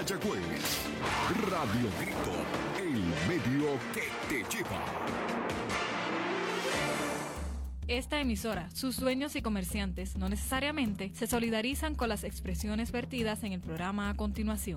Mayagüez. Radio Grito, el medio que te lleva. Esta emisora, sus dueños y comerciantes no necesariamente se solidarizan con las expresiones vertidas en el programa a continuación.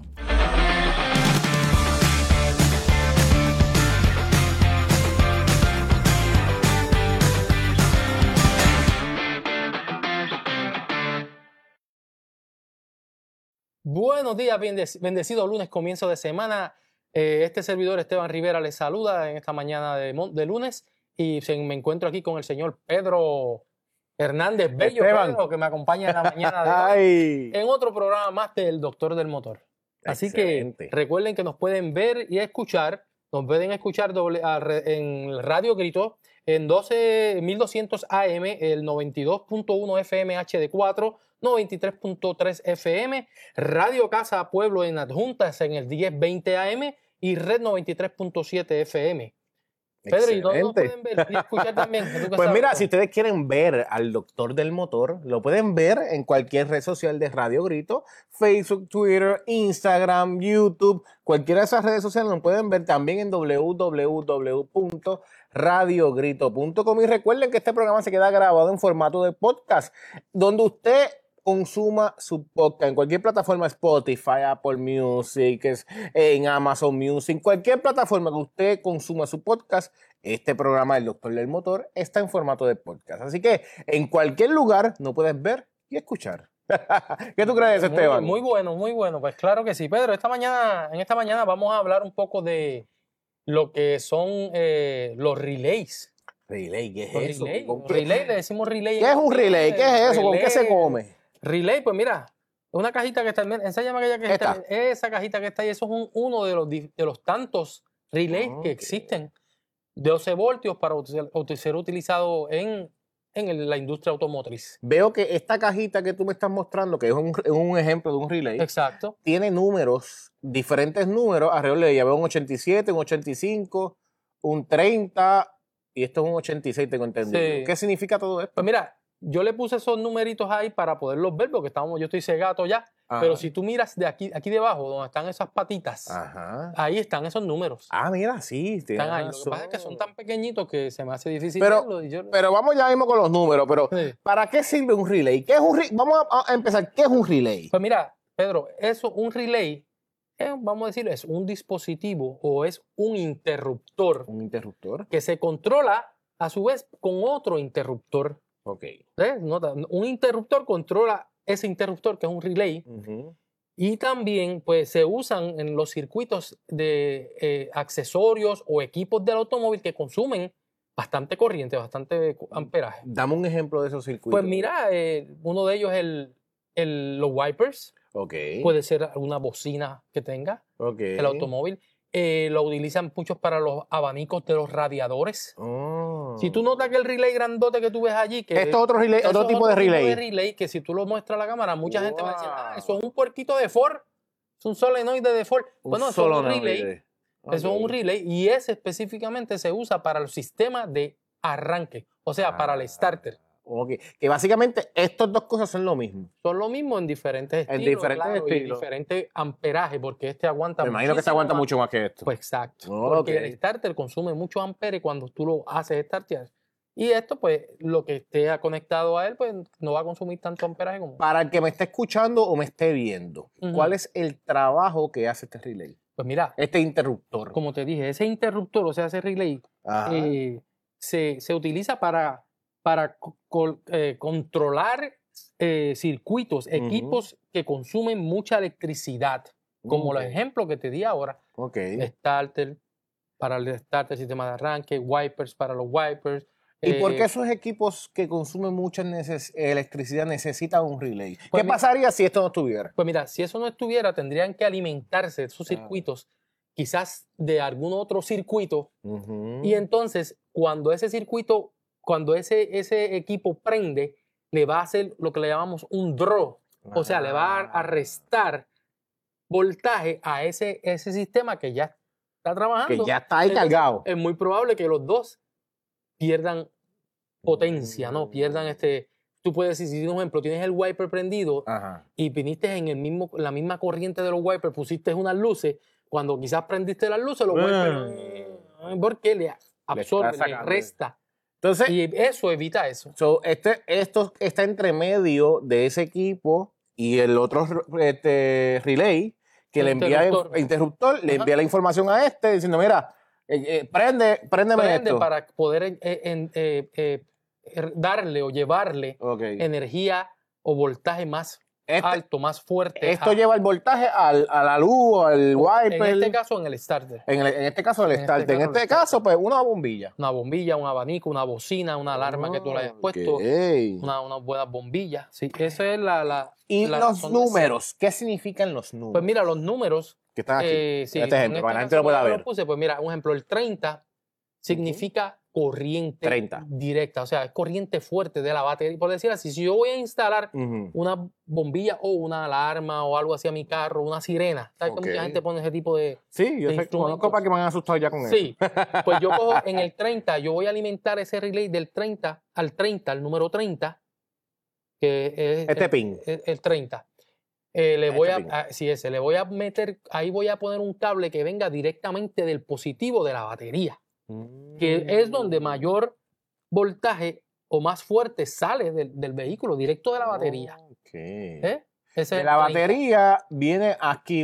Buenos días, bendecido lunes, comienzo de semana. Este servidor Esteban Rivera les saluda en esta mañana de lunes y me encuentro aquí con el señor Pedro Hernández Bello, Pedro, que me acompaña en la mañana de hoy en otro programa más del Doctor del Motor. Así que recuerden que nos pueden ver y escuchar, nos pueden escuchar en Radio Grito en 12.200 AM, el 92.1 FM HD4, 93.3 FM, Radio Casa Pueblo en Adjuntas en el 1020 AM y Red 93.7 FM. Pedro, ¿y dónde nos pueden ver y escuchar también? Pues mira, si ustedes quieren ver al Doctor del Motor, lo pueden ver en cualquier red social de Radio Grito, Facebook, Twitter, Instagram, YouTube, cualquiera de esas redes sociales lo pueden ver también en www.radiogrito.com. Y recuerden que este programa se queda grabado en formato de podcast, donde usted consuma su podcast en cualquier plataforma, Spotify, Apple Music, en Amazon Music, cualquier plataforma que usted consuma su podcast, este programa del Doctor del Motor está en formato de podcast. Así que en cualquier lugar nos puedes ver y escuchar. ¿Qué tú crees, Esteban? Muy bueno, muy bueno. Pues claro que sí. Pedro, en esta mañana vamos a hablar un poco de lo que son los relays. ¿Relay? ¿Qué es eso? Relay, le decimos relay. ¿Qué es un relay? ¿Qué es eso? ¿Con qué se come? Relay, pues mira, una cajita que está, enséñame aquella que está, esa cajita que está ahí, eso es uno de los tantos relays que existen, de 12 voltios para ser utilizado en la industria automotriz. Veo que esta cajita que tú me estás mostrando, que es un ejemplo de un relay, exacto, tiene números, diferentes números, alrededor de ella veo un 87, un 85, un 30, y esto es un 86, tengo entendido. Sí. ¿Qué significa todo esto? Pues mira, yo le puse esos numeritos ahí para poderlos ver, porque yo estoy cegato ya. Ajá. Pero si tú miras de aquí debajo, donde están esas patitas, ajá, ahí están esos números. Ah, mira, sí. Están ahí. Lo que pasa es que son tan pequeñitos que se me hace difícil verlo. Pero vamos ya mismo con los números. Pero sí. ¿Para qué sirve un relay? ¿Qué es un relay? Vamos a empezar. ¿Qué es un relay? Pues mira, Pedro, un relay, vamos a decir, es un dispositivo o es un interruptor. ¿Un interruptor? Que se controla a su vez con otro interruptor. Ok. Nota, un interruptor controla ese interruptor, que es un relay, y también pues, se usan en los circuitos de accesorios o equipos del automóvil que consumen bastante corriente, bastante amperaje. Dame un ejemplo de esos circuitos. Pues mira, uno de ellos es los wipers. Okay. Puede ser alguna bocina que tenga el automóvil. Lo utilizan muchos para los abanicos de los radiadores. Si tú notas que el relay grandote que tú ves allí, que esto es otro relay, otro tipo de relay, que si tú lo muestras a la cámara, mucha gente va a decir, eso es un puerquito de Ford, es un solenoide de Ford. Bueno, eso es un relay. Eso es un relay y ese específicamente se usa para el sistema de arranque, o sea, para el starter. Okay. Que básicamente estas dos cosas son lo mismo. Son lo mismo en diferentes estilos. En diferentes estilos. Y diferente amperaje, porque este aguanta Me imagino que este aguanta mucho más que esto. Pues exacto. Porque el starter consume mucho ampere cuando tú lo haces startear. Y esto, pues, lo que esté conectado a él, pues, no va a consumir tanto amperaje como... Para el que me esté escuchando o me esté viendo, ¿cuál es el trabajo que hace este relay? Pues mira... Este interruptor. Como te dije, ese interruptor, o sea, ese relay, se utiliza para controlar circuitos, equipos que consumen mucha electricidad, como los ejemplos que te di ahora. Starter, para el starter, sistema de arranque, wipers para los wipers. ¿Y por qué esos equipos que consumen mucha electricidad necesitan un relay? Pues ¿qué pasaría si esto no estuviera? Pues mira, si eso no estuviera, tendrían que alimentarse esos circuitos quizás de algún otro circuito. Y entonces, cuando ese circuito, cuando ese equipo prende, le va a hacer lo que le llamamos un draw. O sea, le va a restar voltaje a ese sistema que ya está trabajando. Que ya está ahí cargado. Es muy probable que los dos pierdan potencia, ¿no? Pierdan tú puedes decir, si por ejemplo tienes el wiper prendido y viniste en la misma corriente de los wipers, pusiste unas luces, cuando quizás prendiste las luces, los wipers, porque le absorbe, le resta. Entonces, y eso evita eso. Esto está entre medio de ese equipo y el otro relay que le envía interruptor, le envía la información a diciendo, mira, préndeme esto. Para poder darle o llevarle energía o voltaje más alto, más fuerte. Esto lleva el voltaje a la luz, al wiper. En este caso, en el starter. En este caso, el starter. En este caso, pues, una bombilla. Una bombilla, un abanico, una bocina, una alarma que tú le hayas puesto. Una buena bombilla. Sí, eso es ¿Y los números? ¿Qué significan los números? Pues mira, los números... Que están aquí. Sí, este ejemplo, para la gente lo pueda ver. Pues mira, un ejemplo, el 30 significa corriente directa, o sea, es corriente fuerte de la batería. Por decir así, si yo voy a instalar una bombilla o una alarma o algo así a mi carro, una sirena, ¿sabes que mucha gente pone ese tipo de Sí, yo sé, conozco para que me han asustado ya con eso. Sí, pues yo cojo en el 30, yo voy a alimentar ese relay del 30 al 30, al número 30, que es pin. El 30. Le voy a meter, ahí voy a poner un cable que venga directamente del positivo de la batería, que es donde mayor voltaje o más fuerte sale del vehículo, directo de la batería. De la batería viene aquí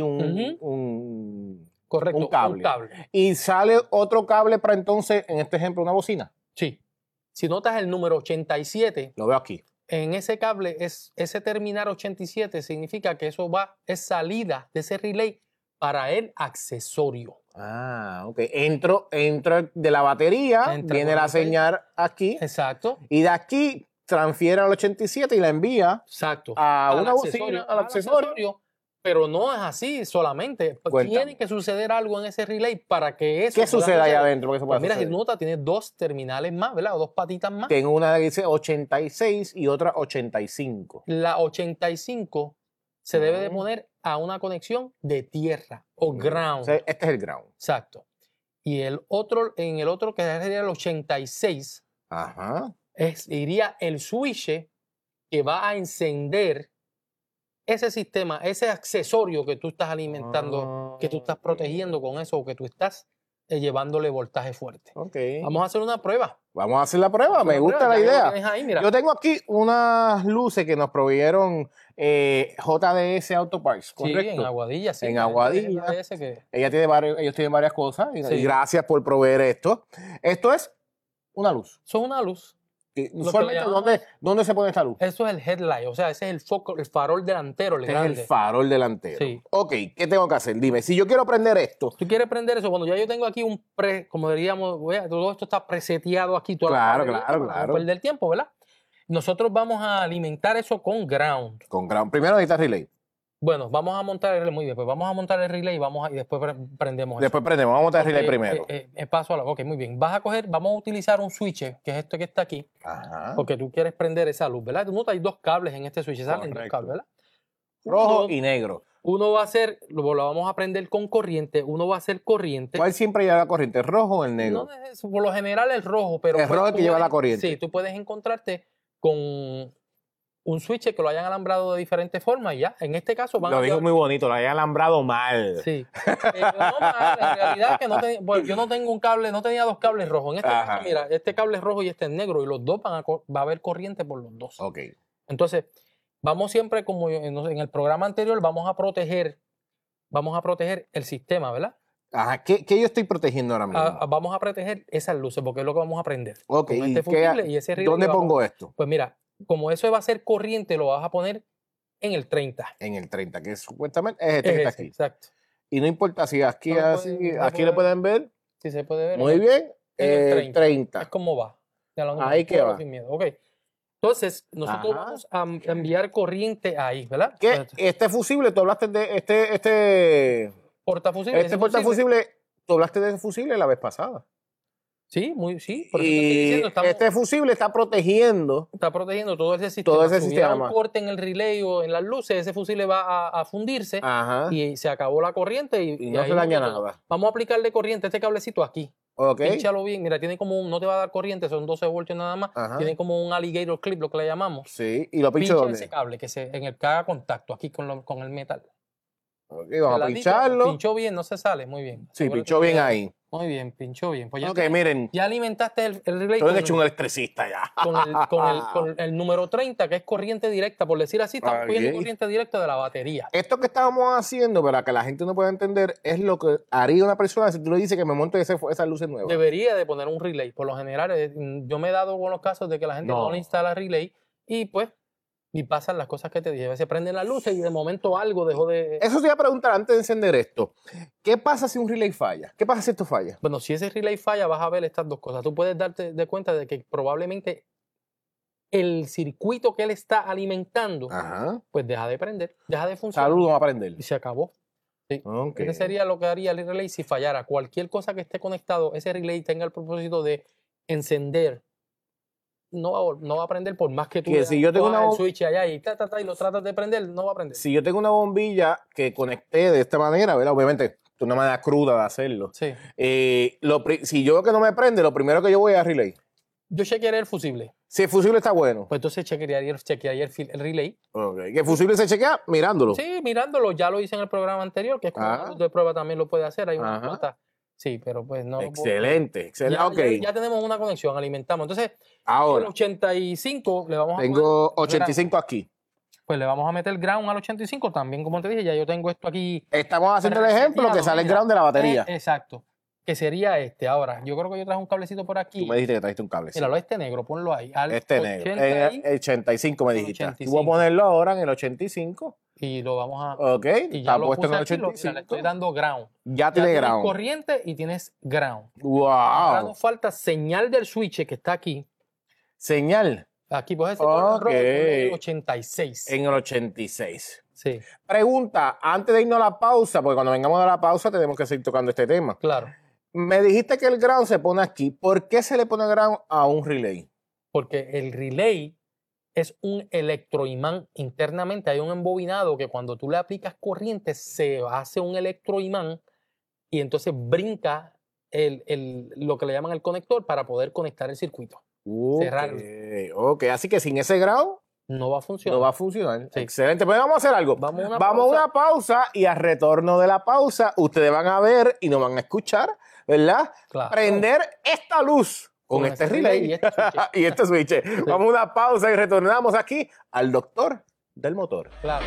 un cable. Y sale otro cable para entonces, en este ejemplo, una bocina. Sí. Si notas el número 87. Lo veo aquí. En ese cable, ese terminar 87 significa que eso es salida de ese relay para el accesorio. Ok. Entro de la batería, viene la señal aquí. Exacto. Y de aquí transfiere al 87 y la envía a una bocina, al accesorio. Pero no es así solamente. Tiene que suceder algo en ese relay para que eso... ¿Qué sucede allá adentro? Pues mira, si nota, tiene dos terminales más, ¿verdad? O dos patitas más. Tengo una que dice 86 y otra 85. La 85 se debe de poner a una conexión de tierra o ground. O sea, este es el ground. Exacto. Y en el otro que sería el 86, iría el switch que va a encender ese sistema, ese accesorio que tú estás alimentando, que tú estás protegiendo con eso o que tú estás llevándole voltaje fuerte. Vamos a hacer una prueba. Vamos a hacer la prueba, me gusta la idea. Yo tengo aquí unas luces que nos provieron JDS Auto Parts, ¿correcto? Sí, en Aguadilla, sí. En Aguadilla. Ellos tienen varias cosas y gracias por proveer esto. Esto es una luz. Son una luz. Usualmente, ¿dónde se pone esta luz? Eso es el headlight, o sea, ese es el foco, el farol delantero. Es el farol delantero. Sí. Ok, ¿qué tengo que hacer? Dime, si yo quiero prender esto. Tú quieres prender eso, cuando ya yo tengo aquí como diríamos, todo esto está preseteado aquí. Claro. No perder tiempo, ¿verdad? Nosotros vamos a alimentar eso con ground. Con ground. Primero necesitas relay. Bueno, vamos a montar el relay, muy bien, pues vamos a montar el relay y después prendemos. Después prendemos, vamos a montar el relay primero. Paso a la, ok, muy bien. Vamos a utilizar un switch, que es este que está aquí, porque tú quieres prender esa luz, ¿verdad? Tú notas, hay dos cables en este switch, salen dos cables, ¿verdad? Rojo y negro. Uno va a ser, lo vamos a prender con corriente, uno va a ser corriente. ¿Cuál siempre lleva la corriente, el rojo o el negro? No, por lo general el rojo, pero... El rojo es el que lleva la corriente. Sí, tú puedes encontrarte con un switch que lo hayan alambrado de diferentes formas y ya. En este caso lo dijo muy bonito, lo hayan alambrado mal. Sí. No mal, en realidad que yo no tengo un cable, no tenía dos cables rojos. En este caso, mira, este cable es rojo y este es negro y los dos va a haber corriente por los dos. Ok. Entonces, vamos siempre, como en el programa anterior, vamos a proteger el sistema, ¿verdad? ¿Qué yo estoy protegiendo ahora mismo? Vamos a proteger esas luces porque es lo que vamos a prender. Ok. ¿Y ¿Dónde pongo esto? Pues mira, como eso va a ser corriente, lo vas a poner en el 30. En el 30, que supuestamente es este que está aquí. Exacto. Y no importa si aquí lo pueden ver. Sí, se puede ver. Muy bien. En el 30. Es como va. Ahí que va. Sin miedo. Ok. Entonces, nosotros vamos a enviar corriente ahí, ¿verdad? ¿Qué? Este fusible, tú hablaste de este portafusible. Este portafusible, tú hablaste de ese fusible la vez pasada. Sí, por eso y este fusible está protegiendo todo ese sistema. Todo ese si sistema. Si un corte en el relay o en las luces, ese fusible va a fundirse y se acabó la corriente y no se daña nada. Vamos a aplicarle corriente a este cablecito aquí. Ok. Pínchalo bien. Mira, tiene como no te va a dar corriente, son 12 voltios nada más. Ajá. Tiene como un alligator clip, lo que le llamamos. Sí, y lo pincho Pincha dónde. ese cable en el que haga contacto aquí con el metal. Ok, vamos a Peladito, pincharlo. Pinchó bien, no se sale. Muy bien. Sí, Asegúrate pinchó que bien queda- ahí. Muy bien, pinchó bien. Pues ya, Ok, miren, ya alimentaste el relay estoy con, hecho un electricista ya. con el número 30, que es corriente directa. Por decir así, estamos Ok. cogiendo corriente directa de la batería. Esto que estábamos haciendo, para que la gente no pueda entender, es lo que haría una persona si tú le dices que me monte esas luces nuevas. Debería de poner un relay. Por lo general, yo me he dado con los casos de que la gente no le instala relay y pues y pasan las cosas que te dije. A veces prenden las luces y de momento algo dejó de... Eso te iba a preguntar antes de encender esto. ¿Qué pasa si un relay falla? ¿Qué pasa si esto falla? Bueno, si ese relay falla, vas a ver estas dos cosas. Tú puedes darte de cuenta de que probablemente el circuito que él está alimentando, Ajá. pues deja de prender, deja de funcionar. Saludos, vamos a aprender. Y se acabó. Sí. Ok. Ese sería lo que haría el relay si fallara. Cualquier cosa que esté conectado, ese relay tenga el propósito de encender. No va a prender por más que tú Que le si yo tengo cojas una el switch allá y y lo tratas de prender, no va a prender. Si yo tengo una bombilla que conecté de esta manera, ¿verdad? Obviamente, es una manera cruda de hacerlo. Sí. Si yo veo que no me prende, lo primero que yo voy a relay. Yo chequearía el fusible. Si el fusible está bueno. Pues entonces chequearía el relay. Ok. Que el fusible se chequea mirándolo. Sí, mirándolo. Ya lo hice en el programa anterior, que es como una luz de prueba también lo puede hacer. Hay una Ajá. nota. Sí, pero pues no. Excelente, excelente. Ya, Ok. ya tenemos una conexión, alimentamos. Entonces, el Ahora, 85 le vamos a tengo poner 85 aquí. pues le vamos a meter ground al 85 también, como te dije, ya yo tengo esto aquí. Estamos haciendo el ejemplo que sale el ground de la batería. Exacto. Que sería este. Ahora, yo creo que yo traje un cablecito por aquí. Tú me dijiste que trajiste un cable. sí. Míralo, este negro, ponlo ahí. Al Este negro. 80 En el 85 me al dijiste. 85. Voy a ponerlo ahora en el 85. y lo vamos a. Ok. Y ya Está lo puesto en puse el aquí, mira, le 85. estoy dando ground. Ya Ya tiene tienes ground. corriente y tienes ground. Ahora Wow. nos falta señal del switch que está aquí. Señal Aquí, pues ese Ok. color rojo, ponle el 86. en el 86. Sí, Pregunta, antes de irnos a la pausa, porque cuando vengamos a la pausa tenemos que seguir tocando este tema. claro. Me dijiste que el ground se pone aquí. ¿Por qué se le pone ground a un relay? Porque el relay es un electroimán. Internamente hay un embobinado que cuando tú le aplicas corriente se hace un electroimán y entonces brinca lo que le llaman el conector para poder conectar el circuito. Cerrarlo. Ok, así que sin ese ground No va a funcionar. no va a funcionar. Sí. Excelente. Pues vamos a hacer algo. Vamos a una Vamos a pausa. una pausa y al retorno de la pausa ustedes van a ver y nos van a escuchar, ¿verdad? Claro. Prender esta luz con este relay y este switch. y este switch. Vamos a una pausa y retornamos aquí al doctor del motor. Claro.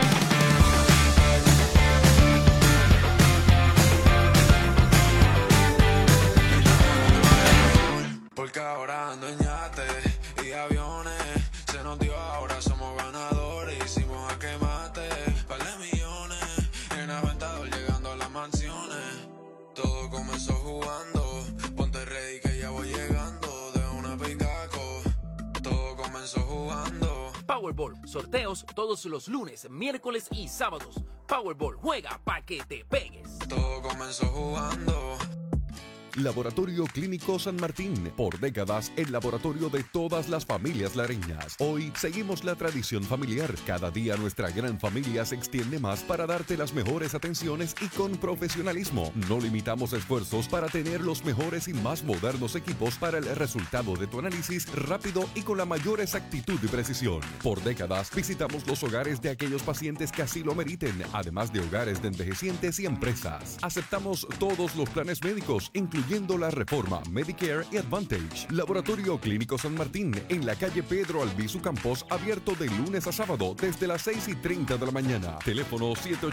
Porque ahora ando en yates y aviones. Se nos dio, ahora somos ganadores. Hicimos a quemate, par de millones. En Aventador llegando a las mansiones. Todo comenzó jugando. Ponte ready que ya voy llegando. De una picaco. Todo comenzó jugando. Powerball, sorteos todos los lunes, miércoles y sábados. Powerball, juega pa' que te pegues. Todo comenzó jugando. Laboratorio Clínico San Martín, por décadas el laboratorio de todas las familias lareñas. Hoy seguimos la tradición familiar. Cada día nuestra gran familia se extiende más para darte las mejores atenciones y con profesionalismo. No limitamos esfuerzos para tener los mejores y más modernos equipos para el resultado de tu análisis rápido y con la mayor exactitud y precisión. Por décadas visitamos los hogares de aquellos pacientes que así lo meriten, además de hogares de envejecientes y empresas. Aceptamos todos los planes médicos, incluyendo la reforma Medicare y Advantage. Laboratorio Clínico San Martín, en la calle Pedro Albizu Campos, abierto de lunes a sábado desde las 6:30 de la mañana. Teléfono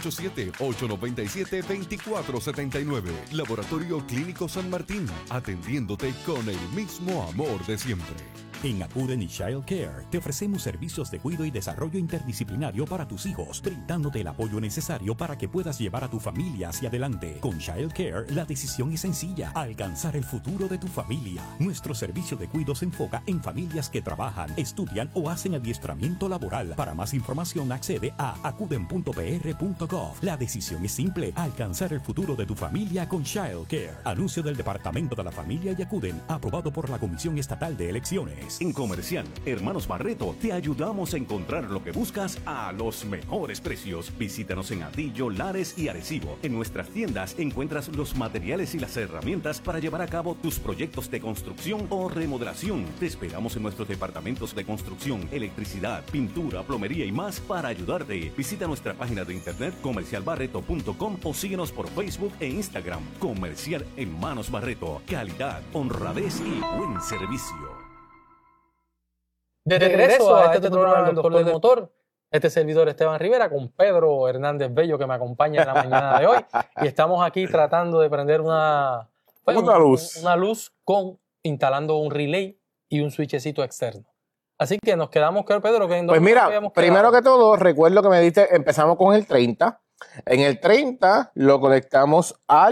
787-897-2479. Laboratorio Clínico San Martín, atendiéndote con el mismo amor de siempre. En Acuden y Child Care te ofrecemos servicios de cuidado y desarrollo interdisciplinario para tus hijos, brindándote el apoyo necesario para que puedas llevar a tu familia hacia adelante. Con Child Care, la decisión es sencilla: alcanzar el futuro de tu familia. Nuestro servicio de cuidado se enfoca en familias que trabajan, estudian o hacen adiestramiento laboral. Para más información accede a acuden.pr.gov. La decisión es simple: alcanzar el futuro de tu familia con Child Care. Anuncio del Departamento de la Familia y Acuden, aprobado por la Comisión Estatal de Elecciones. lunes. En Comercial Hermanos Barreto te ayudamos a encontrar lo que buscas a los mejores precios. Visítanos en Atillo, Lares y Arecibo. En nuestras tiendas encuentras los materiales y las herramientas para llevar a cabo tus proyectos de construcción o remodelación. Te esperamos en nuestros departamentos de construcción, electricidad, pintura, plomería y más para ayudarte. Visita nuestra página de internet comercialbarreto.com o síguenos por Facebook e Instagram. Comercial Hermanos Barreto. Calidad, honradez y buen servicio. De regreso a este programa del Doctor del Motor, este servidor Esteban Rivera con Pedro Hernández Bello que me acompaña en la mañana de hoy. Y estamos aquí tratando de prender una luz instalando un relay y un switchecito externo. Así que nos quedamos con Pedro. Pues mira, primero que todo, recuerdo que me diste, empezamos con el 30. En el 30 lo conectamos a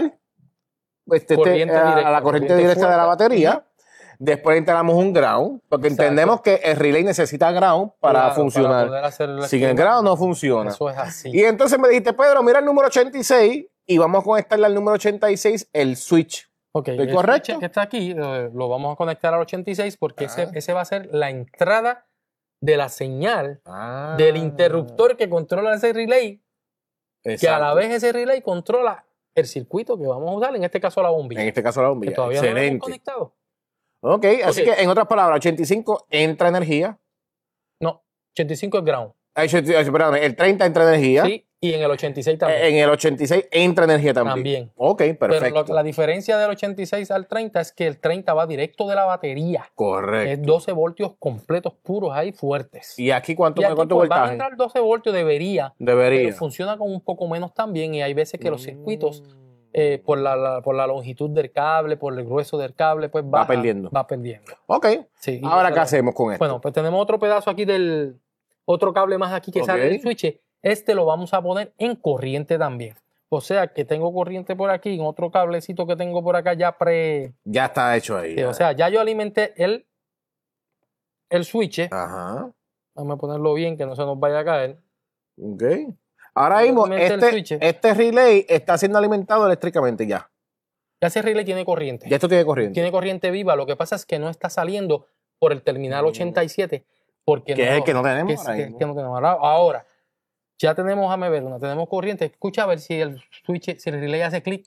la corriente directa de la batería. Después instalamos un ground, porque entendemos que el relay necesita ground para funcionar. Sin el ground no funciona. Eso es así. Y entonces me dijiste, Pedro, mira el número 86 y vamos a conectarle al número 86 el switch. Ok, ¿Estoy el correcto? switch que está aquí lo vamos a conectar al 86 porque ese va a ser la entrada de la señal del interruptor que controla ese relay. Exacto. Que a la vez ese relay controla el circuito que vamos a usar, en este caso la bombilla. En este caso la bombilla. Que todavía excelente. no lo hemos conectado. Ok, así que en otras palabras, 85 entra energía. No, 85 es ground. Perdón, el 30 entra energía. Sí, y en el 86 también. En el 86 entra energía también. Ok, perfecto. Pero la diferencia del 86 al 30 es que el 30 va directo de la batería. Correcto. Es 12 voltios completos puros ahí fuertes. ¿Y aquí cuánto pues, voltaje? Va a entrar 12 voltios, debería. Pero funciona con un poco menos también y hay veces que los circuitos, por la longitud del cable, por el grueso del cable, pues va perdiendo. Ok. Sí, ahora, ¿qué hacemos con esto? Bueno, pues tenemos otro pedazo aquí otro cable más aquí que sale del switch. Este lo vamos a poner en corriente también. O sea que tengo corriente por aquí, en otro cablecito que tengo por acá ya Ya está hecho ahí. O sea, ya yo alimenté el switch. Ajá. Vamos a ponerlo bien, que no se nos vaya a caer. Ok. Ahora mismo, este relay está siendo alimentado eléctricamente ya. Ya ese relay tiene corriente. Ya esto tiene corriente. Tiene corriente viva. Lo que pasa es que no está saliendo por el terminal 87. Porque que es el que no tenemos ahora. Ya tenemos, déjame ver, tenemos corriente. Escucha a ver si el switch, si el relay hace clic.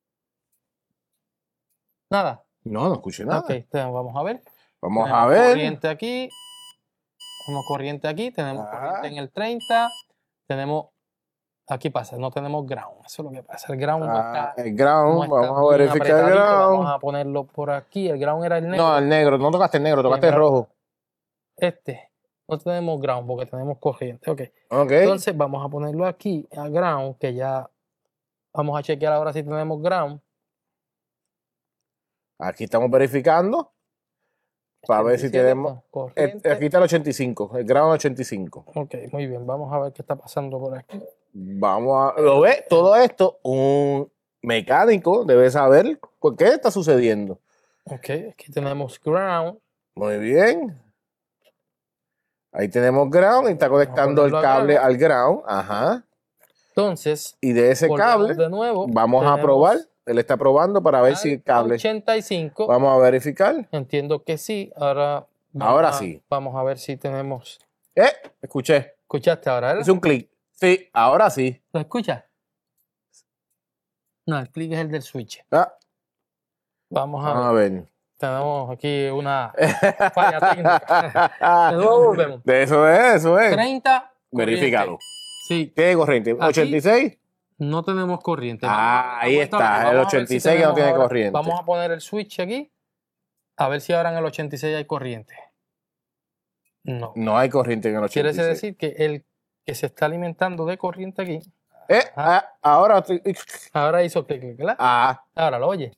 Nada. No escuché nada. Ok, entonces vamos a ver. Vamos a ver. Corriente aquí. Tenemos corriente aquí. Tenemos corriente en el 30. Tenemos. Aquí pasa, no tenemos ground. Eso es lo que pasa. El ground no está. El ground, vamos a verificar el ground. Vamos a ponerlo por aquí. El ground era el negro. No, el negro. No tocaste el negro, tocaste el rojo. No tenemos ground porque tenemos corriente. Ok. Entonces vamos a ponerlo aquí a ground, que ya vamos a chequear ahora si tenemos ground. Aquí estamos verificando para ver si tenemos. Aquí está el 85, el ground 85. Ok, muy bien. Vamos a ver qué está pasando por aquí. ¿Lo ves? Todo esto, un mecánico debe saber por qué está sucediendo. Ok, aquí tenemos ground. Muy bien. Ahí tenemos ground y está conectando el cable al ground. Ajá. Entonces, y de ese cable de nuevo, vamos a probar. Él está probando para ver si el cable. 85. Vamos a verificar. Entiendo que sí. Ahora sí. Vamos a ver si tenemos. Escuché. ¿Escuchaste ahora, verdad? Es un clic. Sí, ahora sí. ¿Lo escuchas? No, el clic es el del switch. Vamos a ver. Tenemos aquí una falla técnica. De nuevo volvemos. De eso es. 30. Verificado. Sí. ¿Tiene corriente? Aquí, 86. No tenemos corriente. Ahí está. El 86 que no tiene corriente. Vamos a poner el switch aquí. A ver si ahora en el 86 hay corriente. No. No hay corriente en el 86. Quiere decir que el que se está alimentando de corriente aquí. Ahora hizo clic, ¿verdad? Ahora lo oye.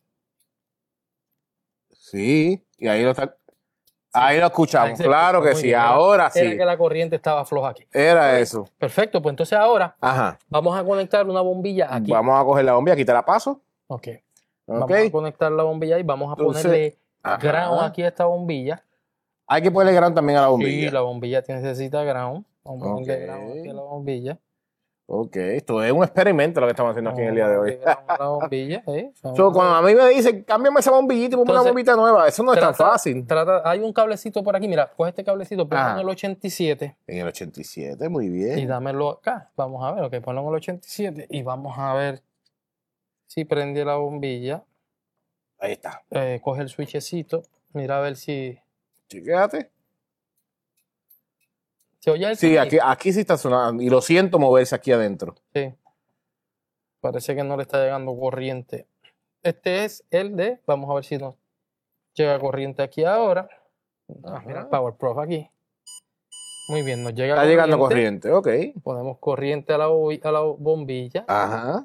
Sí, y ahí lo está. Ahí lo escuchamos, claro que sí, bien. Ahora sí. Era que la corriente estaba floja aquí. Era eso. Perfecto, pues entonces ahora vamos a conectar una bombilla aquí. Vamos a coger la bombilla, aquí te la paso. Ok. Vamos a conectar la bombilla y vamos a ponerle ground aquí a esta bombilla. Hay que ponerle ground también a la bombilla. Sí, la bombilla necesita ground. Vamos a ponerle ground aquí a la bombilla. Ok, esto es un experimento lo que estamos haciendo aquí en el día de hoy. La bombilla, So, cuando a mí me dicen, cámbiame esa bombillita y ponme una Entonces, bombita nueva, eso no es tan fácil. Hay un cablecito por aquí, mira, coge este cablecito, ponlo Ajá. en el 87 En el 87, muy y bien. dámelo acá. Vamos a ver, ok, ponlo en el 87 y vamos a ver si prende la bombilla. Ahí está. Coge el switchecito, mira a ver si Fíjate. se oye el Sí, sonido. aquí sí está sonando. Y lo siento moverse aquí adentro. Sí. Parece que no le está llegando corriente. Este es el de, vamos a ver si nos llega corriente aquí ahora. Mira el Power Prof aquí. Muy bien, nos llega Está llegando corriente, ok. Ponemos corriente a la bombilla. Ajá.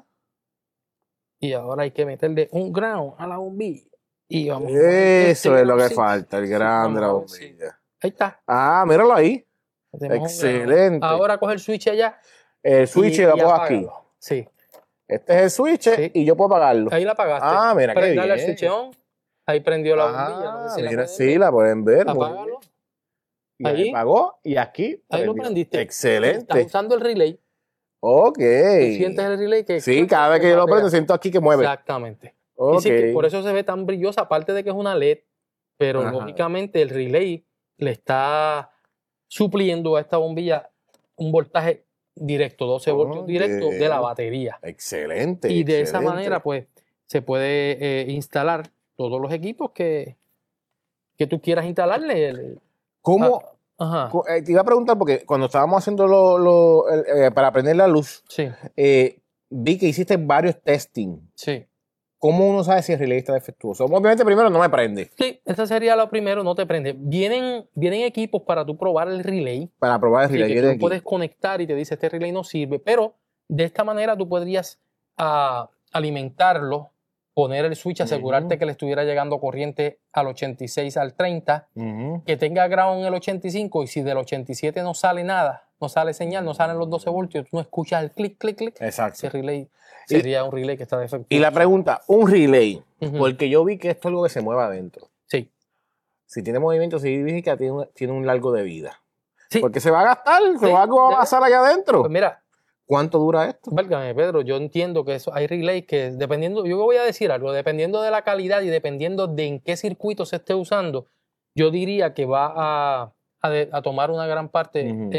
Y ahora hay que meterle un ground a la bombilla. Y vamos a poner Eso este es lo que groundcito. falta, el grande de la vamos a ver si- bombilla. Ahí está. Ah, míralo ahí. Tenemos un Excelente. ground. Ahora coge el switch allá. El switch lo pongo aquí. apágalo. Sí. Este es el switch Sí. y yo puedo apagarlo. Ahí la apagaste. Ah, mira qué Dale al bien. switch on. Ahí prendió la bombilla. No sé si la mira, pueden sí, ver. la pueden ver. muy Apágalo. bien. Y ahí Ahí. apagó y aquí. Ahí lo prendió. prendiste. Excelente. Estás usando el relay. Ok. Tú sientes el relay que... Sí, cada vez que yo lo prendo siento aquí que mueve. Exactamente. Ok. Dice que por eso se ve tan brillosa, aparte de que es una LED, pero Ajá. lógicamente el relay le está supliendo a esta bombilla un voltaje directo, 12 voltios Ok. directos de la batería. Excelente. Y de esa excelente. manera, pues, se puede instalar todos los equipos que tú quieras instalarle. ¿Cómo? Ajá. Te iba a preguntar porque cuando estábamos haciendo para prender la luz, Sí, vi que hiciste varios testing. sí. ¿Cómo uno sabe si el relay está defectuoso? Obviamente primero no me prende. Sí, ese sería lo primero, no te prende. Vienen equipos para tú probar el relay. Para probar el Sí, relay. que viene tú aquí. puedes conectar y te dice este relay no sirve, pero de esta manera tú podrías alimentarlo, poner el switch, asegurarte Ujú. que le estuviera llegando corriente al 86, al 30, Ujú. que tenga ground en el 85 y si del 87 no sale nada, no sale señal, no salen los 12 voltios, tú no escuchas el clic, clic, clic, Exacto. ese relay sería un relay que está defectuoso. Y la pregunta, un relay, Ujú. porque yo vi que esto es algo que se mueve adentro. Sí, Si tiene movimiento significa que tiene un largo de vida. sí. Porque se va a gastar, Sí, algo va a ya. pasar allá adentro. Pues mira, ¿Cuánto dura esto? válgame, Pedro, yo entiendo que eso, hay relays que dependiendo, yo voy a decir algo, dependiendo de la calidad y dependiendo de en qué circuito se esté usando, yo diría que va a tomar una gran parte Ujú.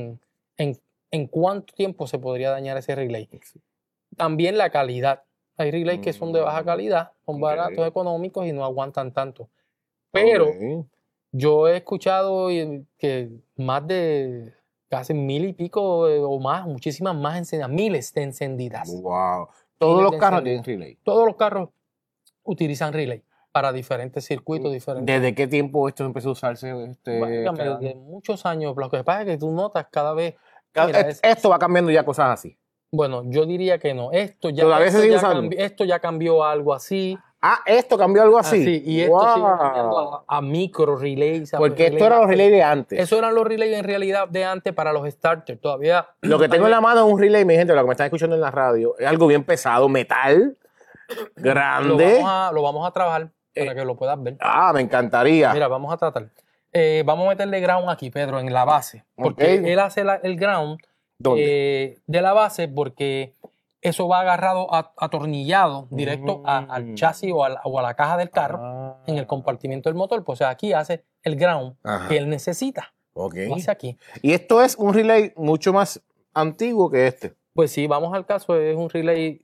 en cuánto tiempo se podría dañar ese relay. También la calidad. Hay relays que son de baja calidad, son Ok. baratos, económicos y no aguantan tanto. Pero Ok. yo he escuchado que más de casi 1000 y pico o más, muchísimas más encendidas, miles de encendidas. Wow. Todos Miles los de carros encendidas. tienen relay. Todos los carros utilizan relay para diferentes circuitos, diferentes. ¿Desde qué tiempo esto empezó a usarse? Válgame, cada- de muchos años. Lo que pasa es que tú notas cada vez. cada- Mira, esto va cambiando ya cosas así. bueno, yo diría que no. Todavía se sigue usando. Esto ya cambió a algo así. Ah, esto cambió algo así. Así, y esto sigue Wow. cambiando a micro relays. Porque esto eran los relays de antes. Eso eran los relays en realidad de antes para los starters. Todavía. Lo que tengo en la mano es un relay, mi gente, lo que me están escuchando en la radio. Es algo bien pesado, metal, grande. Lo vamos a trabajar para que lo puedas ver. Ah, me encantaría. Mira, vamos a tratar. Vamos a meterle ground aquí, Pedro, en la base. Porque Ok. él hace el ground ¿Dónde? de la base porque eso va agarrado, atornillado directo al chasis o a la caja del carro Ah. en el compartimiento del motor. Pues o sea, aquí hace el ground Ajá. que él necesita. Ok. Lo hace aquí. Y esto es un relay mucho más antiguo que este. Pues sí, vamos al caso, es un relay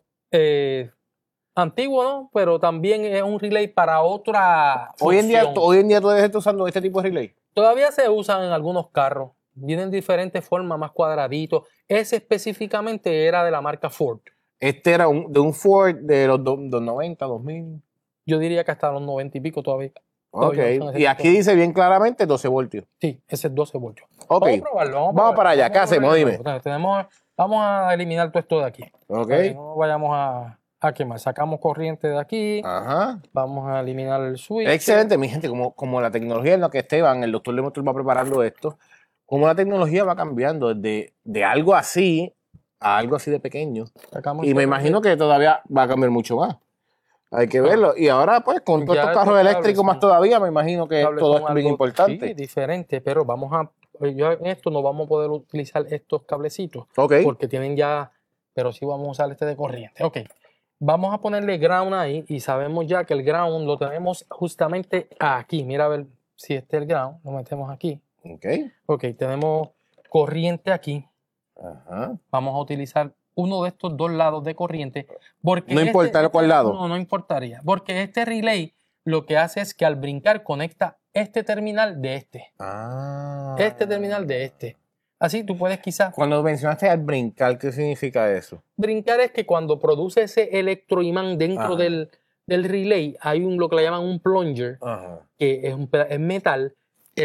antiguo, ¿no? Pero también es un relay para otra Hoy en función. día todavía estás usando este tipo de relay. Todavía se usan en algunos carros. Vienen de diferentes formas, más cuadraditos. Ese específicamente era de la marca Ford. Este era de un Ford de los 90, 2000. Yo diría que hasta los 90 y pico todavía. Ok. Todavía usan ese Y aquí tipo. dice bien claramente 12 voltios. Sí, ese es 12 voltios. Ok. Vamos a probarlo. Vamos para allá. ¿Qué hacemos? Dime. Vamos a eliminar todo esto de aquí. Ok. Para que no vayamos a quemar. Sacamos corriente de aquí. Ajá. Vamos a eliminar el switch. Excelente, mi gente. Como la tecnología en la que Esteban, el doctor Lemotol, va preparando esto, como la tecnología va cambiando de algo así a algo así de pequeño. Sacamos Y me el- imagino que todavía va a cambiar mucho más. Hay que verlo. Y ahora, pues, con todos Ya estos estos carros cables eléctricos son- más todavía, me imagino que cables todo son esto es bien algo, importante. sí, diferente, pero vamos yo en esto no vamos a poder utilizar estos cablecitos Ok. porque tienen ya, pero sí vamos a usar este de corriente. Ok, vamos a ponerle ground ahí y sabemos ya que el ground lo tenemos justamente aquí. Mira a ver si este es el ground, lo metemos aquí. Ok. Ok, tenemos corriente aquí. Ajá. Vamos a utilizar uno de estos dos lados de corriente. Porque No importa cuál lado. No importaría. Porque este relay lo que hace es que al brincar conecta este terminal de este. Ah. Este terminal de este. Así tú puedes quizás... Cuando mencionaste al brincar, ¿qué significa eso? Brincar es que cuando produce ese electroimán dentro Ajá. del relay, hay lo que le llaman un plunger, Ajá. que es, es metal.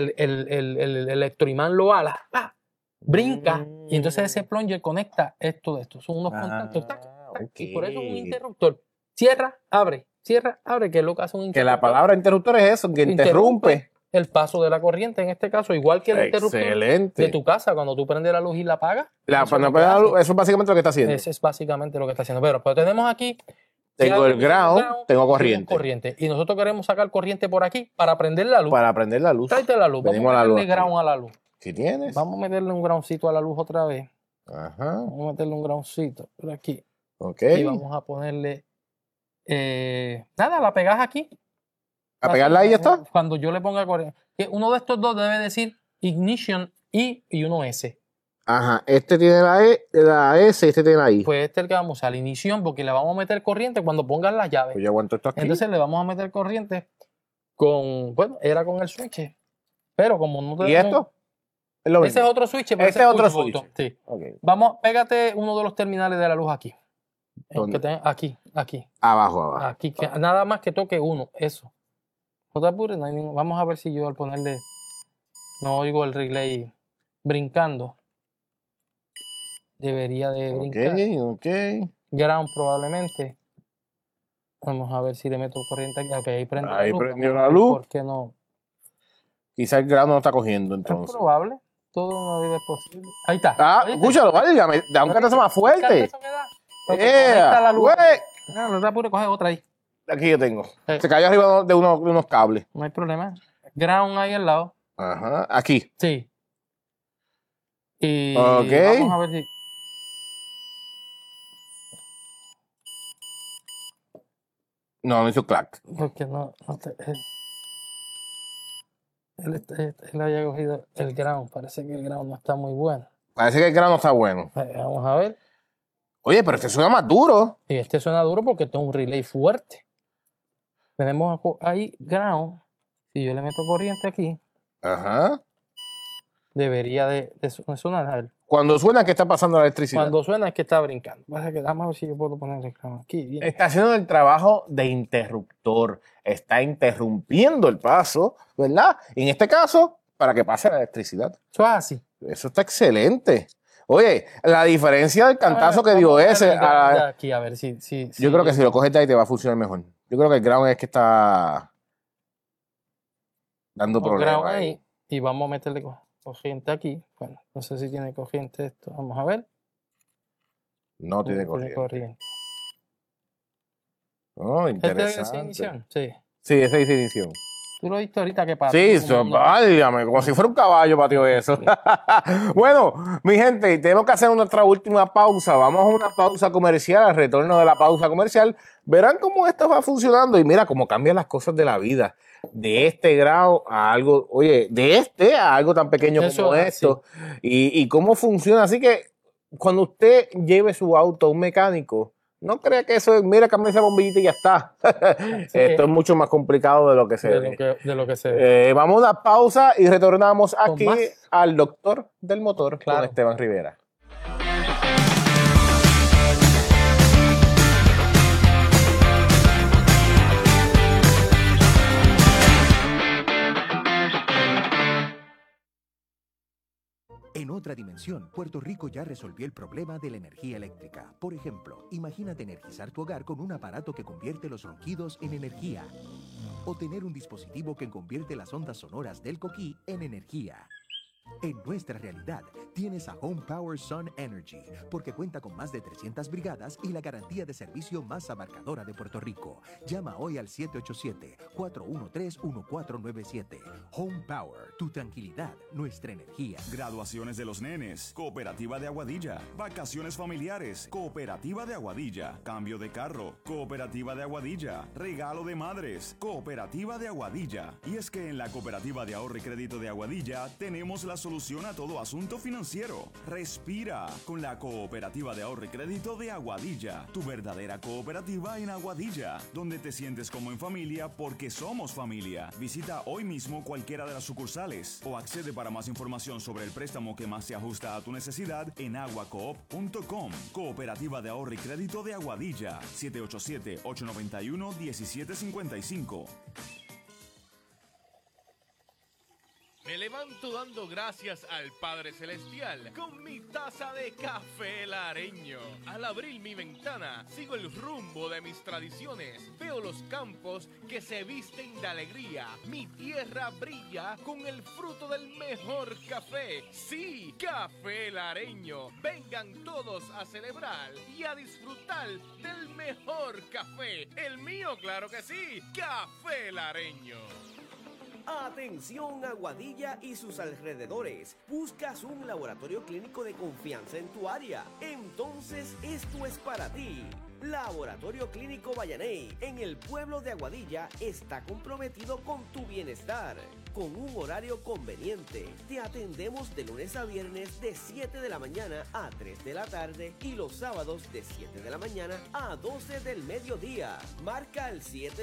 El electroimán lo ala, ¡pah! Brinca, y entonces ese plunger conecta esto de esto. Son unos contactos. ¡Tac! ¡Tac! Y por eso es un interruptor. Cierra, abre, que es lo que hace un Que interruptor. la palabra interruptor es eso, que interrumpe. El paso de la corriente, en este caso, igual que el interruptor Excelente. de tu casa, cuando tú prendes la luz y la apagas. Cuando es lo que apaga la luz, hace. eso es básicamente lo que está haciendo. Eso es básicamente lo que está haciendo. Pero tenemos aquí. Tengo el ground, tengo corriente. corriente. Y nosotros queremos sacar corriente por aquí para prender la luz. Para prender la luz. Tráete la luz. Venimos Vamos a a la luz meterle aquí. ground a la luz. ¿Qué tienes? Vamos a meterle un groundcito a la luz otra vez. Ajá. Vamos a meterle un groundcito por aquí. Ok. Y vamos a ponerle. Nada, la pegas aquí. ¿A pegarla ahí ya está? Cuando yo le ponga corriente. Uno de estos dos debe decir ignition y uno S. Ajá. Este tiene la S y este tiene la I. Pues este es el que vamos a usar, la ignición, porque le vamos a meter corriente cuando pongan las llaves. Pues yo aguanto esto aquí. Entonces le vamos a meter corriente con, bueno, era con el switch. Pero como no ¿Y tenemos- esto? Es lo Ese es mismo. otro switch. pero Este ese es otro push switch. button, sí. Ok. Vamos, pégate uno de los terminales de la luz aquí. ¿Dónde? Aquí. Abajo. Aquí. Nada más que toque uno, eso. No te apures, no hay vamos a ver si yo al ponerle, no oigo el relay brincando. Debería de brincar. Ok. Ground probablemente. Vamos a ver si le meto corriente aquí. Ok, ahí prende Ahí la luz. prendió Vamos a la ver luz. ¿Por qué no? Quizá el grano no está cogiendo Es entonces. probable. Todo en la vida es posible. Ahí está. Ah, ¿Oíste? escúchalo, vale, da un cantazo más ¿Oíste fuerte. eso que da? Porque conecta la luz. Güey. No te apures, coge otra ahí. Aquí yo tengo. Sí. Se cayó arriba de unos cables. No hay problema. Ground ahí al lado. Ajá. Aquí. Sí. Y Ok. vamos a ver si. No hizo clack. Porque él haya cogido el ground. Parece que el ground no está muy bueno. Parece que el grano está bueno. Vamos a ver. Oye, pero este suena más duro. Y este suena duro porque este es un relay fuerte. Tenemos ahí ground. Si yo le meto corriente aquí, Ajá. debería de sonar. A ver. Cuando suena, ¿qué está pasando la electricidad? Cuando suena es que está brincando. Vamos a ver si yo puedo poner el ground aquí. Bien. Está haciendo el trabajo de interruptor. Está interrumpiendo el paso, ¿verdad? Y en este caso, para que pase la electricidad. Eso es así. Eso está excelente. Oye, la diferencia del cantazo que dio Vamos a ese. ver el ground de aquí, a ver si Yo creo que si lo coges de ahí te va a funcionar mejor. Yo creo que el ground es que está dando el problemas ground ahí. ahí. Y vamos a meterle corriente aquí. Bueno, no sé si tiene corriente esto. Vamos a ver. No tiene corriente. Oh, ¿Este es esa interesante. ignición? Sí. Sí, esa es ignición. Tú lo viste ahorita que pasó. Sí, válgame, como si fuera un caballo, patio eso. Bueno, mi gente, tenemos que hacer nuestra última pausa. Vamos a una pausa comercial. Al retorno de la pausa comercial, verán cómo esto va funcionando y mira cómo cambian las cosas de la vida. De este grado a algo, oye, de este a algo tan pequeño Eso como es esto. Y cómo funciona. Así que cuando usted lleve su auto a un mecánico, no crea que eso es, mira, cambia esa bombillita y ya está. Esto es mucho más complicado de lo que se ve. De lo que se ve. Vamos a una pausa y retornamos Con aquí más. al doctor del motor Claro. con Esteban Rivera. En otra dimensión, Puerto Rico ya resolvió el problema de la energía eléctrica. Por ejemplo, imagínate energizar tu hogar con un aparato que convierte los ronquidos en energía. O tener un dispositivo que convierte las ondas sonoras del coquí en energía. En nuestra realidad, tienes a Home Power Sun Energy, porque cuenta con más de 300 brigadas y la garantía de servicio más abarcadora de Puerto Rico. Llama hoy al 787-413-1497. Home Power, tu tranquilidad, nuestra energía. Graduaciones de los nenes, Cooperativa de Aguadilla. Vacaciones familiares, Cooperativa de Aguadilla. Cambio de carro, Cooperativa de Aguadilla. Regalo de madres, Cooperativa de Aguadilla. Y es que en la Cooperativa de Ahorro y Crédito de Aguadilla tenemos la solución a todo asunto financiero. Respira con la Cooperativa de Ahorro y Crédito de Aguadilla, tu verdadera cooperativa en Aguadilla, donde te sientes como en familia porque somos familia. Visita hoy mismo cualquiera de las sucursales o accede para más información sobre el préstamo que más se ajusta a tu necesidad en aguacoop.com. Cooperativa de Ahorro y Crédito de Aguadilla, 787-891-1755. Me levanto dando gracias al Padre Celestial con mi taza de café lareño. Al abrir mi ventana, sigo el rumbo de mis tradiciones. Veo los campos que se visten de alegría. Mi tierra brilla con el fruto del mejor café. Sí, café lareño. Vengan todos a celebrar y a disfrutar del mejor café. El mío, claro que sí, café lareño. Atención Aguadilla y sus alrededores. ¿Buscas un laboratorio clínico de confianza en tu área? Entonces esto es para ti. Laboratorio Clínico Vallaney, en el pueblo de Aguadilla, está comprometido con tu bienestar. Con un horario conveniente, te atendemos de lunes a viernes de 7 de la mañana a 3 de la tarde y los sábados de 7 de la mañana a 12 del mediodía. Marca al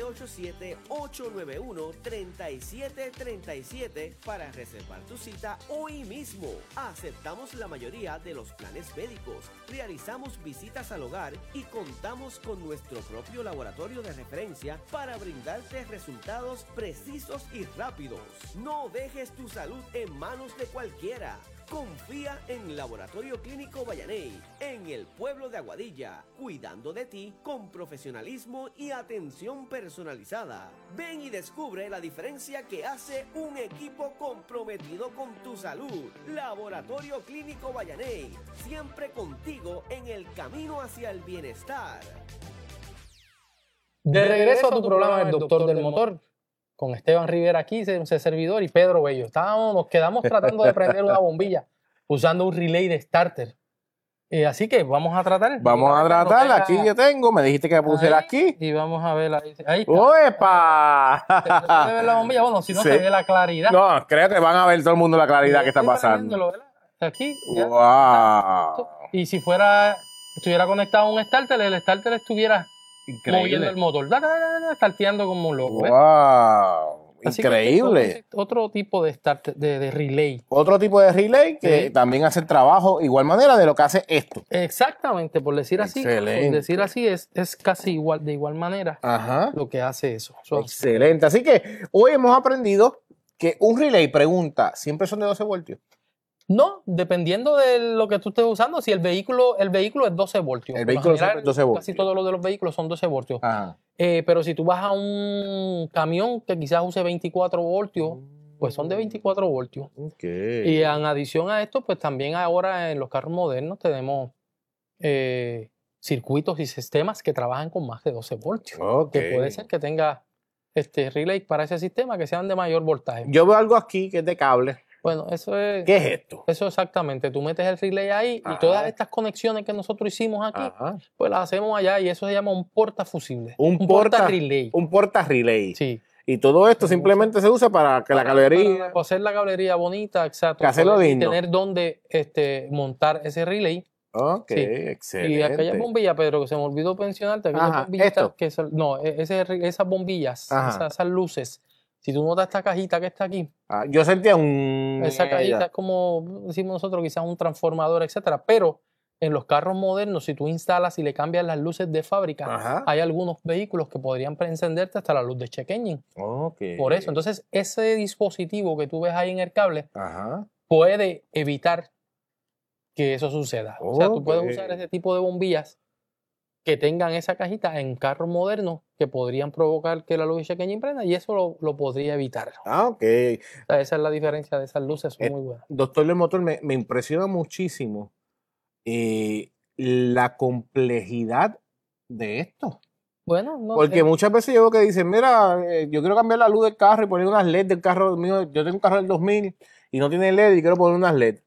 787-891-3737 para reservar tu cita hoy mismo. Aceptamos la mayoría de los planes médicos, realizamos visitas al hogar y contamos con nuestro propio laboratorio de referencia para brindarte resultados precisos y rápidos. No dejes tu salud en manos de cualquiera. Confía en Laboratorio Clínico Vallaney, en el pueblo de Aguadilla, cuidando de ti con profesionalismo y atención personalizada. Ven y descubre la diferencia que hace un equipo comprometido con tu salud. Laboratorio Clínico Vallaney, siempre contigo en el camino hacia el bienestar. De regreso a tu programa El Doctor del Motor, con Esteban Rivera aquí, un servidor, y Pedro Bello. Nos quedamos tratando de prender una bombilla usando un relay de starter. Así que vamos a tratar. Vamos a tratar. Aquí yo tengo. Me dijiste que pusiera aquí. Y vamos a ver. Ahí está. ¡Uepa! ¿Se puede ver la bombilla? Bueno, si no Sí. se ve la claridad. No, creo que van a ver todo el mundo la claridad que está pasando. Aquí. Ya. ¡Wow! Y si estuviera conectado a un starter, el starter estuviera moviendo el motor, starteando como un loco. ¡Wow! Así Increíble. Que otro tipo de starter, de relay. Otro tipo de relay que Sí. también hace el trabajo igual manera de lo que hace esto. Exactamente, por decir así. Excelente. Por decir así es casi igual, de igual manera Ajá. lo que hace eso. Excelente. Así que hoy hemos aprendido que un relay pregunta, ¿siempre son de 12 voltios? No, dependiendo de lo que tú estés usando, si el vehículo es 12 voltios. El Por lo vehículo general, siempre es 12 voltios. Casi todos los de los vehículos son 12 voltios. Ajá. Pero si tú vas a un camión que quizás use 24 voltios, pues son de 24 voltios. Okay. Y en adición a esto, pues también ahora en los carros modernos tenemos circuitos y sistemas que trabajan con más de 12 voltios. Okay. Que puede ser que tenga relay para ese sistema que sean de mayor voltaje. Yo veo algo aquí que es de cable. Bueno, eso es... ¿Qué es esto? Eso exactamente. Tú metes el relay ahí y todas estas conexiones que nosotros hicimos aquí, pues las hacemos allá y eso se llama un portafusible. Un porta-relay. Un porta-relay. Sí. Y todo esto simplemente se usa para que la cablería... Para hacer la cablería bonita, exacto. Que hacerlo y lindo. tener dónde montar ese relay. Ok, Sí. excelente. Y aquella bombilla, Pedro, que se me olvidó mencionarte, aquellas Ajá, bombillitas esto. que esas bombillas, Ajá. esas luces. Si tú notas esta cajita que está aquí, Yo sentía un... esa cajita es como decimos nosotros, quizás un transformador, etcétera. Pero en los carros modernos, si tú instalas y le cambias las luces de fábrica, Ajá. hay algunos vehículos que podrían encenderte hasta la luz de check engine. Okay. Por eso, entonces, ese dispositivo que tú ves ahí en el cable Ajá. puede evitar que eso suceda. O sea, tú puedes Ok. usar ese tipo de bombillas que tengan esa cajita en carros modernos que podrían provocar que la luz pequeña prenda y eso lo podría evitar. Ah, ok. O sea, esa es la diferencia de esas luces, son muy buenas. Doctor del motor, me impresiona muchísimo la complejidad de esto. Bueno, no Porque sé. muchas veces yo veo que dicen, mira, yo quiero cambiar la luz del carro y poner unas LED del carro mío. Yo tengo un carro del 2000 y no tiene LED y quiero poner unas LED.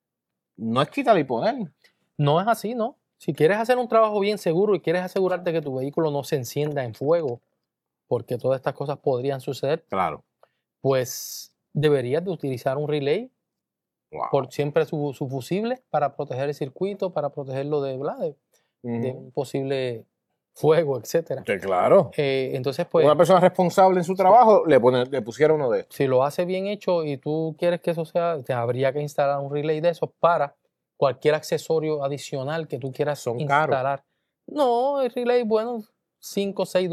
No es quitar y poner. No es así, ¿no? Si quieres hacer un trabajo bien seguro y quieres asegurarte que tu vehículo no se encienda en fuego, porque todas estas cosas podrían suceder, Claro. pues deberías de utilizar un relay Wow. por siempre su fusible para proteger el circuito, para protegerlo de un posible fuego, etcétera. Sí, claro. Entonces, pues, Una persona responsable en su trabajo le pusiera uno de estos. si lo hace bien hecho y tú quieres que eso sea, te habría que instalar un relay de esos para cualquier accesorio adicional que tú quieras Son instalar. caros. No, el relay, bueno, $5, $6,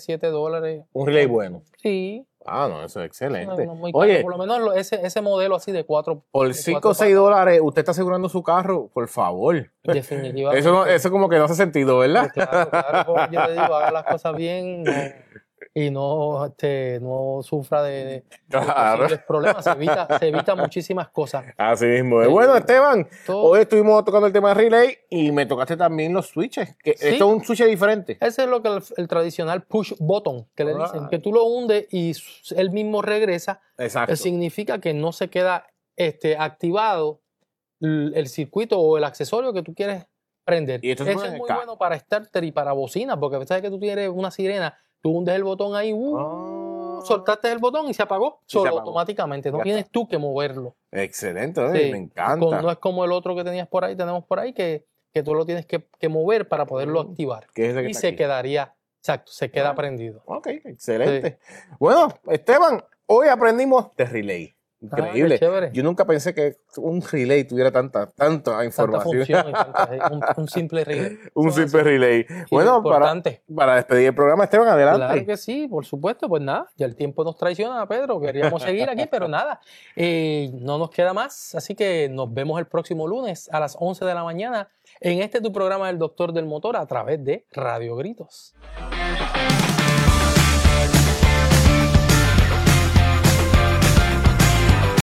$7. Un relay bueno. Sí. Ah, no, eso es excelente. No muy caro. Oye, Por lo menos ese modelo así de 4. por 5 o 6 dólares, usted está asegurando su carro, por favor. Definitivamente. Eso como que no hace sentido, ¿verdad? Claro, yo le digo, haga las cosas bien y no sufra de Claro. posibles problemas. Se evita muchísimas cosas. Así mismo es. Bueno, Esteban, todo- hoy estuvimos tocando el tema de relay y me tocaste también los switches. Que Sí. Esto es un switch diferente. Ese es lo que el tradicional push button que le dicen, Right. que tú lo hundes y él mismo regresa. Exacto. Significa que no se queda activado el circuito o el accesorio que tú quieres prender. Y esto se Eso pone es en el muy carro. bueno para starter y para bocina, porque sabes que tú tienes una sirena, tú hundes el botón ahí, soltaste el botón y se apagó Sí, se solo apagó. automáticamente. No Ya tienes tú que moverlo. Excelente, Sí. me encanta. No es como el otro que tenemos por ahí, que tú lo tienes que mover para poderlo activar. Que es ese que Y está se aquí. quedaría, exacto, se queda Ah. prendido. Ok, excelente. Bueno, Esteban, hoy aprendimos de relay. Increíble. qué chévere. Yo nunca pensé que un relay tuviera tanta Tanta información. función y un simple relay. Un Eso es simple así. relay. Y Bueno, lo importante. para despedir el programa, Esteban, adelante. Claro que sí, por supuesto. Pues nada, ya el tiempo nos traiciona, Pedro. Queríamos seguir aquí, pero nada. No nos queda más. Así que nos vemos el próximo lunes a las 11 de la mañana en tu programa del Doctor del Motor a través de Radio Gritos.